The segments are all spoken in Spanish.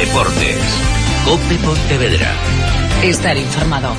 Deportes. COPE Pontevedra. Estar informado.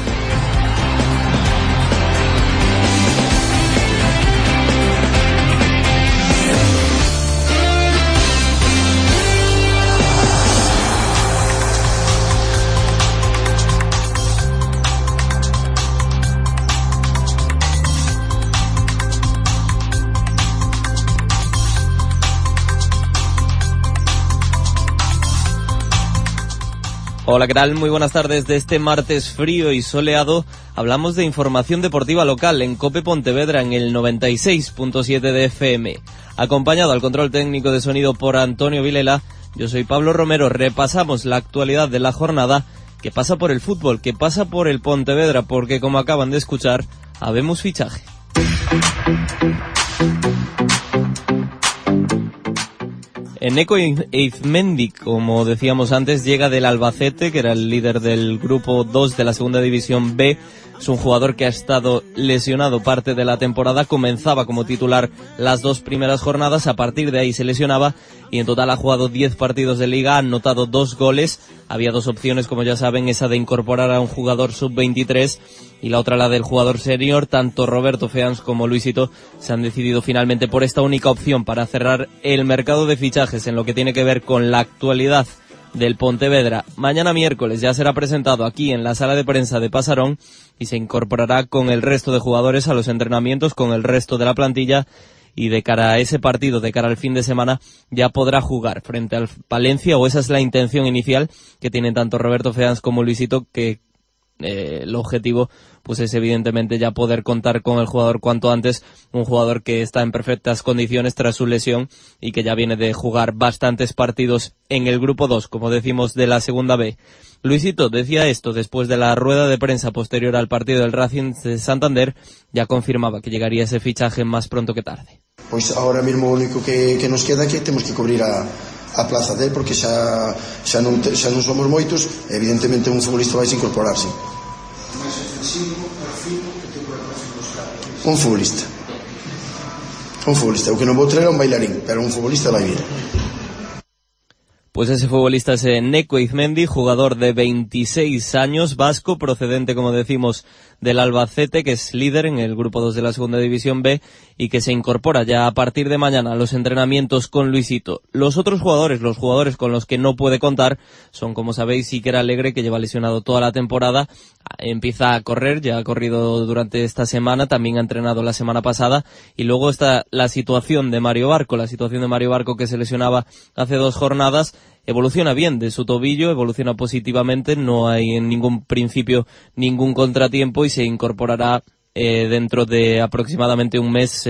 Hola, ¿qué tal? Muy buenas tardes. De este martes frío y soleado hablamos de información deportiva local en COPE Pontevedra en el 96.7 de FM. Acompañado al control técnico de sonido por Antonio Vilela, yo soy Pablo Romero. Repasamos la actualidad de la jornada que pasa por el fútbol, que pasa por el Pontevedra, porque como acaban de escuchar, habemos fichaje. Eneco Eizmendi, como decíamos antes, llega del Albacete, que era el líder del grupo 2 de la segunda división B. Es un jugador que ha estado lesionado parte de la temporada, comenzaba como titular las 2 primeras jornadas, a partir de ahí se lesionaba y en total ha jugado 10 partidos de liga, ha anotado 2 goles. Había 2 opciones, como ya saben, esa de incorporar a un jugador sub-23 y la otra la del jugador senior. Tanto Roberto Feans como Luisito se han decidido finalmente por esta única opción para cerrar el mercado de fichajes en lo que tiene que ver con la actualidad del Pontevedra. Mañana miércoles ya será presentado aquí en la sala de prensa de Pasarón y se incorporará con el resto de jugadores a los entrenamientos, con el resto de la plantilla, y de cara a ese partido, de cara al fin de semana, ya podrá jugar frente al Palencia, o esa es la intención inicial que tienen tanto Roberto Feans como Luisito, que el objetivo pues es evidentemente ya poder contar con el jugador cuanto antes, un jugador que está en perfectas condiciones tras su lesión y que ya viene de jugar bastantes partidos en el grupo 2, como decimos, de la segunda B. Luisito decía esto después de la rueda de prensa posterior al partido del Racing de Santander, ya confirmaba que llegaría ese fichaje más pronto que tarde. Pois ahora mesmo o único que nos queda que temos que cubrir a plaza del, porque xa non somos moitos, evidentemente un futbolista vai se incorporarse. Mais ofensivo, perfil, que tipo de perfil buscar? Un futbolista. O que non vou traer é un bailarín, pero un futbolista vai vir. Pues ese futbolista es Eneco Eizmendi, jugador de 26 años, vasco, procedente, como decimos, del Albacete, que es líder en el grupo 2 de la segunda división B y que se incorpora ya a partir de mañana a los entrenamientos con Luisito. Los otros jugadores, los jugadores con los que no puede contar, son, como sabéis, Iker Alegre, que lleva lesionado toda la temporada, empieza a correr, ya ha corrido durante esta semana, también ha entrenado la semana pasada, y luego está la situación de Mario Barco, que se lesionaba hace 2 jornadas. Evoluciona bien de su tobillo, evoluciona positivamente, no hay en ningún principio ningún contratiempo y se incorporará dentro de aproximadamente un mes,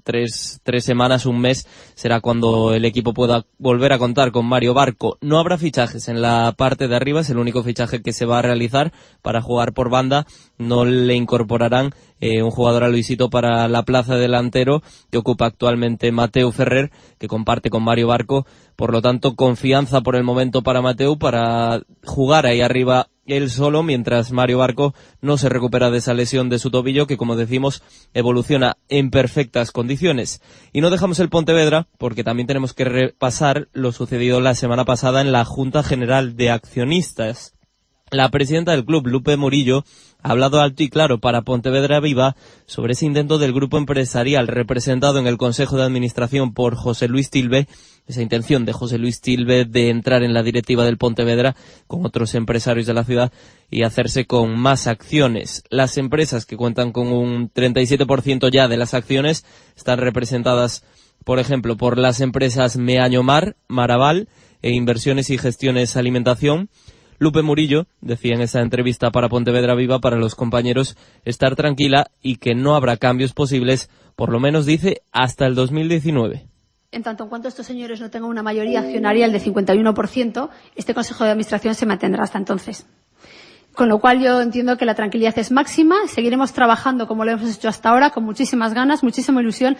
3 semanas, un mes, será cuando el equipo pueda volver a contar con Mario Barco. No habrá fichajes en la parte de arriba, es el único fichaje que se va a realizar para jugar por banda. No le incorporarán un jugador a Luisito para la plaza de delantero que ocupa actualmente Mateu Ferrer, que comparte con Mario Barco. Por lo tanto, confianza por el momento para Mateu para jugar ahí arriba él solo, mientras Mario Barco no se recupera de esa lesión de su tobillo, que, como decimos, evoluciona en perfectas condiciones. Y no dejamos el Pontevedra porque también tenemos que repasar lo sucedido la semana pasada en la Junta General de Accionistas. La presidenta del club, Lupe Murillo, ha hablado alto y claro para Pontevedra Viva sobre ese intento del grupo empresarial representado en el Consejo de Administración por José Luis Tilbe, esa intención de José Luis Tilbe de entrar en la directiva del Pontevedra con otros empresarios de la ciudad y hacerse con más acciones. Las empresas que cuentan con un 37% ya de las acciones están representadas, por ejemplo, por las empresas Meañomar, Maraval e Inversiones y Gestiones Alimentación. Lupe Murillo decía en esa entrevista para Pontevedra Viva, para los compañeros, estar tranquila y que no habrá cambios posibles, por lo menos dice, hasta el 2019. En tanto en cuanto estos señores no tengan una mayoría accionarial del 51%, este Consejo de Administración se mantendrá hasta entonces. Con lo cual yo entiendo que la tranquilidad es máxima, seguiremos trabajando como lo hemos hecho hasta ahora, con muchísimas ganas, muchísima ilusión.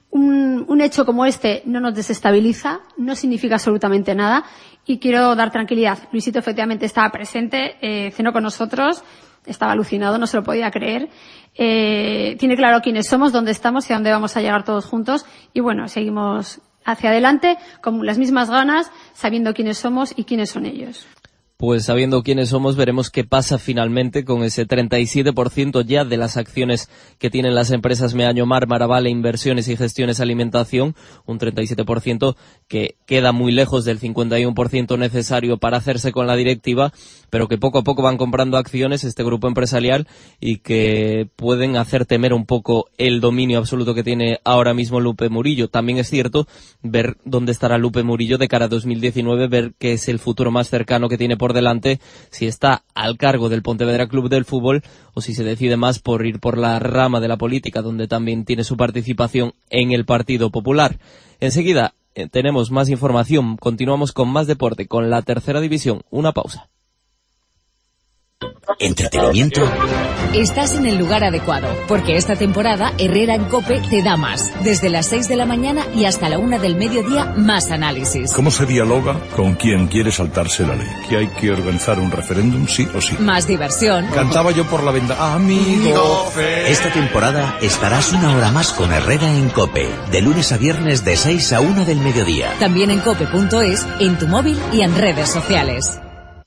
Un hecho como este no nos desestabiliza, no significa absolutamente nada y quiero dar tranquilidad. Luisito efectivamente estaba presente, cenó con nosotros, estaba alucinado, no se lo podía creer. Tiene claro quiénes somos, dónde estamos y a dónde vamos a llegar todos juntos y bueno, seguimos hacia adelante con las mismas ganas, sabiendo quiénes somos y quiénes son ellos. Pues sabiendo quiénes somos, veremos qué pasa finalmente con ese 37% ya de las acciones que tienen las empresas Meaño Mar, Maravale, Inversiones y Gestiones Alimentación, un 37% que queda muy lejos del 51% necesario para hacerse con la directiva, pero que poco a poco van comprando acciones este grupo empresarial y que pueden hacer temer un poco el dominio absoluto que tiene ahora mismo Lupe Murillo. También es cierto ver dónde estará Lupe Murillo de cara a 2019, ver qué es el futuro más cercano que tiene por delante, si está al cargo del Pontevedra Club del Fútbol o si se decide más por ir por la rama de la política, donde también tiene su participación en el Partido Popular. Enseguida tenemos más información, continuamos con más deporte, con la tercera división. Una pausa. Entretenimiento. Estás en el lugar adecuado, porque esta temporada Herrera en COPE te da más. Desde las 6 de la mañana y hasta la 1 del mediodía, más análisis. ¿Cómo se dialoga con quien quiere saltarse la ley? ¿Que hay que organizar un referéndum, sí o sí? Más diversión. Cantaba yo por la venda, amigo. Esta temporada estarás una hora más con Herrera en COPE, de lunes a viernes de 6 a 1 del mediodía. También en cope.es, en tu móvil y en redes sociales.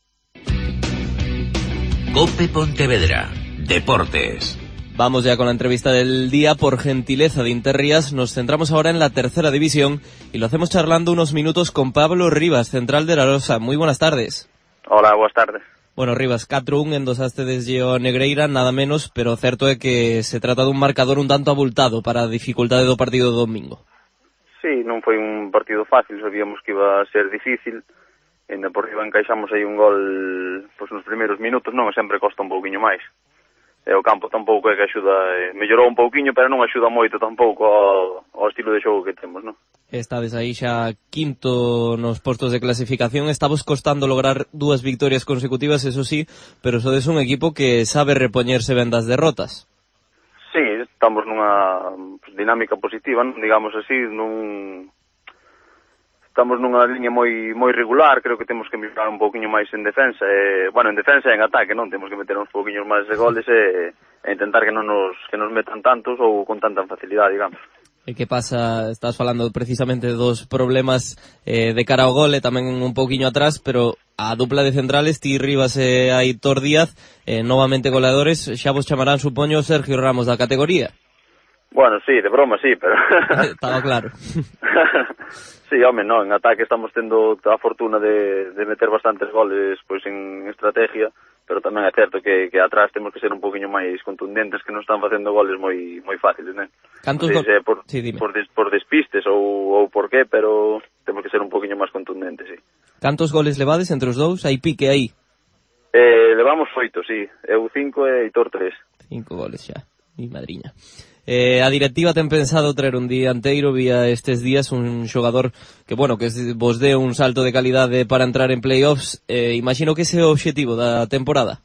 COPE Pontevedra. Deportes. Vamos ya con la entrevista del día. Por gentileza de Interrías, nos centramos ahora en la tercera división y lo hacemos charlando unos minutos con Pablo Rivas, central de la Rosa. Muy buenas tardes. Hola, buenas tardes. Bueno, Rivas, 4-1 endosaste desde o Negreira, nada menos, pero certo é que se trata dun marcador un tanto abultado para a dificultade do partido do domingo. Sí, non foi un partido fácil, sabíamos que iba a ser difícil. En Deportivo encaixamos aí un gol pois nos primeiros minutos, non, sempre costa un pouquiño máis. E o campo tampouco é que axuda, mellorou un pouquiño, pero non axuda moito tampouco ao estilo de xogo que temos, non? Estades aí xa quinto nos postos de clasificación, estabos costando lograr 2 victorias consecutivas, eso sí, pero sodes un equipo que sabe repoñerse ben das derrotas. Sí, estamos nunha dinámica positiva, non? Digamos así, estamos nunha liña moi regular, creo que temos que mellorar un pouquiño máis en defensa, en defensa e en ataque, non? Temos que meter uns pouquiños máis de goles e intentar que non nos metan tantos ou con tanta facilidade, digamos. E que pasa, estás falando precisamente dos problemas de cara ao gol e tamén un pouquiño atrás, pero a dupla de centrales, ti Rivas e Aitor Díaz, novamente goleadores, xa vos chamarán, supoño, Sergio Ramos da categoría. Bueno, sí, de broma sí, pero... Estaba claro. Sí, home, no, en ataque estamos tendo a fortuna de meter bastantes goles pois en estrategia, pero tamén é certo que atrás temos que ser un poquinho máis contundentes, que non están facendo goles moi fáciles, né? Cantos goles? Por despistes ou por qué, pero temos que ser un poquinho máis contundentes, sí. Cantos goles levades entre os dous? Hai pique aí? Levamos 8, sí. Eu 5 e Aitor 3. 5 goles xa, mi madriña. A directiva ten pensado traer un dianteiro vía estes días, un xogador que, bueno, que vos dé un salto de calidade para entrar en playoffs. Imagino que ese é o obxectivo da temporada.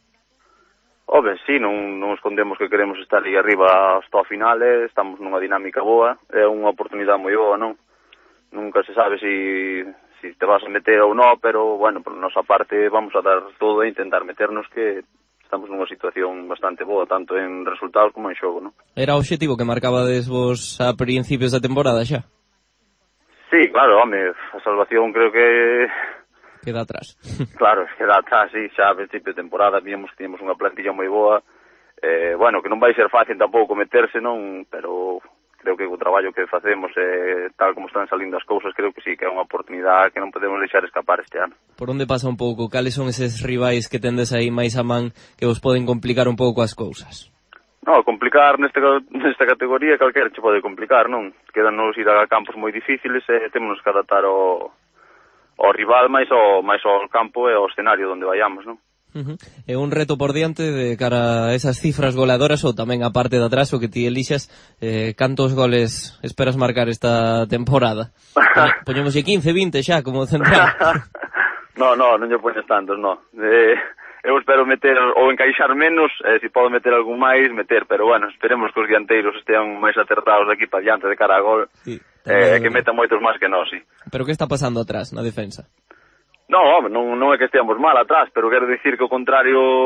Sí, non escondemos que queremos estar aí arriba hasta o final, estamos nunha dinámica boa, é unha oportunidade moi boa, non? Nunca se sabe si te vas a meter ou non, pero, bueno, por nosa parte vamos a dar todo e intentar meternos, que estamos nunha situación bastante boa, tanto en resultados como en xogo, non? Era o obxectivo que marcabades vos a principios da temporada xa? Sí, claro, home, a salvación creo que... Queda atrás. Claro, queda atrás, sí, xa a principio de temporada víamos que tínhamos unha plantilla moi boa, bueno, que non vai ser fácil tampouco meterse, non, pero creo que o traballo que facemos, tal como están salindo as cousas, creo que sí, que é unha oportunidade que non podemos deixar escapar este ano. Por onde pasa un pouco? Cales son eses rivais que tendes aí máis a man que vos poden complicar un pouco as cousas? No, complicar nesta categoría calquera che pode complicar, non? Quedanos ir a campos moi difíciles e temos que adaptar ao rival máis ao campo e ao escenario onde vayamos, non? É un reto por diante de cara a esas cifras goleadoras ou tamén a parte de atrás o que ti elixas. Cantos goles esperas marcar esta temporada? Poñémoslle 15, 20 xa como central. Non lle poñes tantos, non. Eu espero meter ou encaixar menos, se podo meter algún máis, pero bueno, esperemos que os dianteiros estean máis acertados aquí para diante de cara a gol, sí, que metan moitos máis que nós, sí. Pero que está pasando atrás na defensa? Non é que esteamos mal atrás, pero quero dicir que ao contrario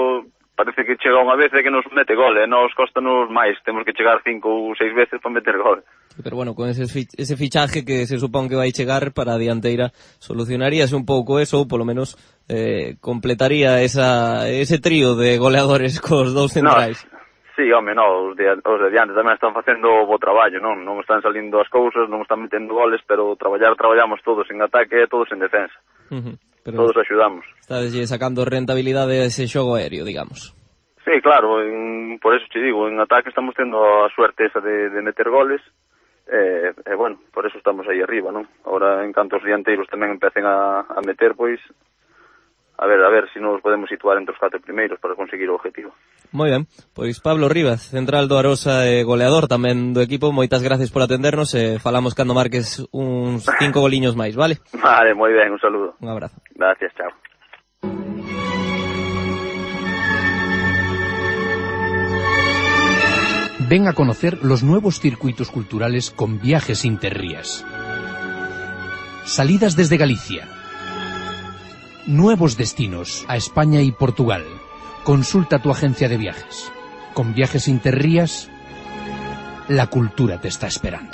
parece que chega unha vez e que nos mete gol, e nos costanos máis, temos que chegar 5 ou 6 veces para meter gol. Pero bueno, con ese fichaje que se supón que vai chegar para a dianteira, solucionaríase un pouco eso, ou polo menos completaría ese trío de goleadores cos dous centrais. No, sí, home, os de diante tamén están facendo bo traballo, non están salindo as cousas, non están metendo goles, pero traballamos todos en ataque e todos en defensa. Pero todos axudamos. Estades sacando rentabilidade a ese xogo aéreo, digamos. Sí, claro, por eso te digo, en ataque estamos tendo a suerte esa de meter goles, bueno, por eso estamos aí arriba, non? Ahora, en canto os dianteiros tamén empecen a meter, pois, a ver se nos podemos situar entre os 4 primeiros para conseguir o objetivo. Moi ben, pois Pablo Rivas, central do Arosa e goleador tamén do equipo, moitas gracias por atendernos e falamos cando marques uns 5 goliños máis, vale? Vale, moi ben, un saludo. Un abrazo. Gracias, chao. Ven a conocer los nuevos circuitos culturales con Viajes Interrías. Salidas desde Galicia. Nuevos destinos a España y Portugal. Consulta tu agencia de viajes. Con Viajes Interrías, la cultura te está esperando.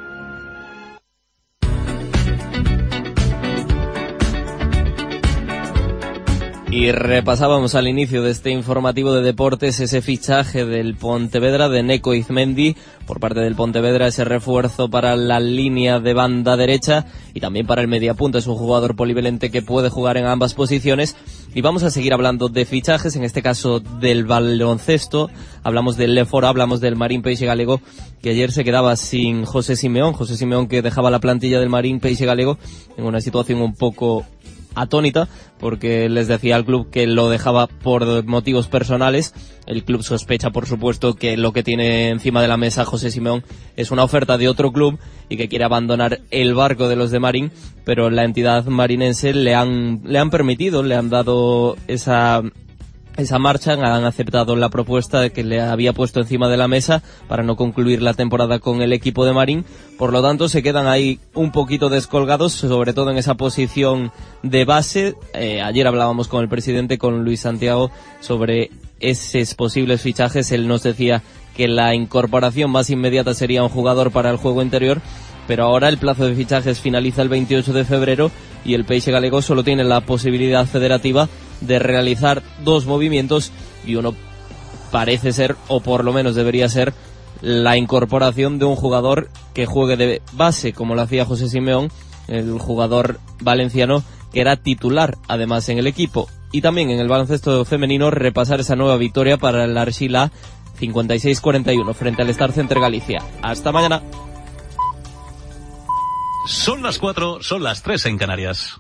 Y repasábamos al inicio de este informativo de deportes ese fichaje del Pontevedra de Neco Izmendi por parte del Pontevedra, ese refuerzo para la línea de banda derecha y también para el mediapunta. Es un jugador polivalente que puede jugar en ambas posiciones. Y vamos a seguir hablando de fichajes, en este caso del baloncesto. Hablamos del Lefora, hablamos del Marín Peixe Galego, que ayer se quedaba sin José Simeón que dejaba la plantilla del Marín Peixe Galego en una situación un poco atónita, porque les decía al club que lo dejaba por motivos personales. El club sospecha, por supuesto, que lo que tiene encima de la mesa José Simeón es una oferta de otro club y que quiere abandonar el barco de los de Marín, pero la entidad marinense le han permitido, le han dado esa marcha, han aceptado la propuesta que le había puesto encima de la mesa para no concluir la temporada con el equipo de Marín. Por lo tanto, se quedan ahí un poquito descolgados, sobre todo en esa posición de base. Ayer hablábamos con el presidente, con Luis Santiago, sobre esos posibles fichajes. Él nos decía que la incorporación más inmediata sería un jugador para el juego interior, pero ahora el plazo de fichajes finaliza el 28 de febrero y el Peixe Galego solo tiene la posibilidad federativa de realizar 2 movimientos, y uno parece ser, o por lo menos debería ser, la incorporación de un jugador que juegue de base, como lo hacía José Simeón, el jugador valenciano que era titular además en el equipo. Y también en el baloncesto femenino repasar esa nueva victoria para el Arxila 56-41 frente al Star Center Galicia. Hasta mañana. Son las 4, son las 3 en Canarias.